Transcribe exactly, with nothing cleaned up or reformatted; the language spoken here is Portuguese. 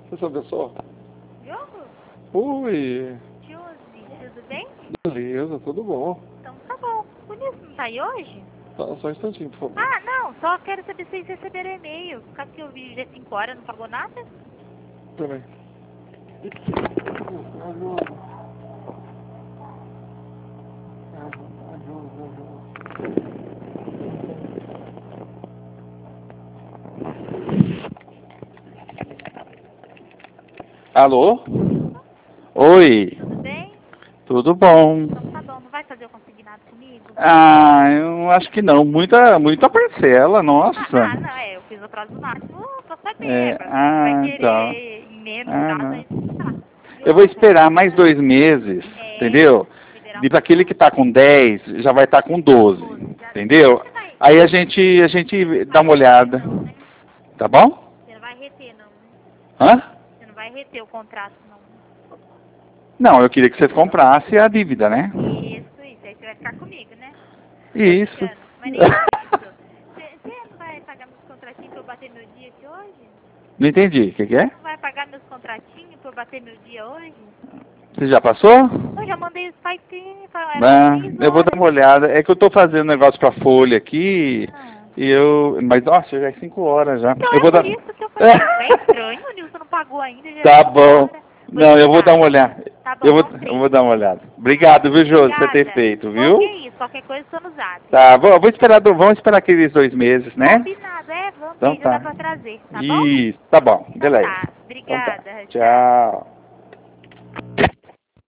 Você sabe só? Diogo? Oi. Josi, tudo bem? Beleza, tudo bom. Então tá bom. O Nilson não tá aí hoje? Tá, só um instantinho, por favor. Ah, não. Só quero saber se vocês receberam e-mail. Por causa que eu vi já cinco horas, não pagou nada? Peraí. Alô? Oi. Tudo bem? Tudo bom? Então tá bom. Não vai fazer o consignado comigo? Ah, eu acho que não. Muita, muita parcela, nossa. Ah, ah, não. É, eu fiz o prazo máximo pra saber. É, Pra ver se vai ah, tá. querer em menos Ah, prazo não. aí. Tá. Eu vou esperar mais dois meses, É, entendeu? liberar E um para aquele que está com dez, já vai estar com doze, já- entendeu? Você vai, Aí a gente, a gente dá uma vai olhada, reter, não, né? tá bom? Você não vai reter, não, né? Hã? Você não vai reter o contrato, não. Não, eu queria que você comprasse a dívida, né? Isso, isso. Aí você vai ficar comigo, né? Tô Isso. brincando. Mas nem isso. Você você não vai pagar meus contratinhos pra eu bater meu dia aqui hoje? Não entendi, o que, que é? Não vai pagar meus contratinhos pra eu bater meu dia hoje? Você já passou? Eu já mandei faz tempo, era Ah, seis eu vou dar horas. uma olhada. É que eu estou fazendo um negócio para folha aqui Ah. e eu... Mas, nossa, já é cinco horas já. Então Eu é vou por dar... isso que eu falei, é estranho, o Nilson não pagou ainda, já Tá é cinco bom. horas. Não, eu vou dar uma olhada. Tá bom, Eu vou, não eu vou prende. dar uma olhada. Obrigado, viu, Jô, por você ter Obrigada. feito, Bom, que viu? isso, qualquer coisa eu tô no zap. Tá, vou, vou esperar, do- vamos esperar aqueles dois meses, né? Combinado, é, vamos, Então que já dá tá. pra trazer, tá bom? Isso, tá bom, Então beleza. tá, Então tá. obrigada, tchau. Tchau.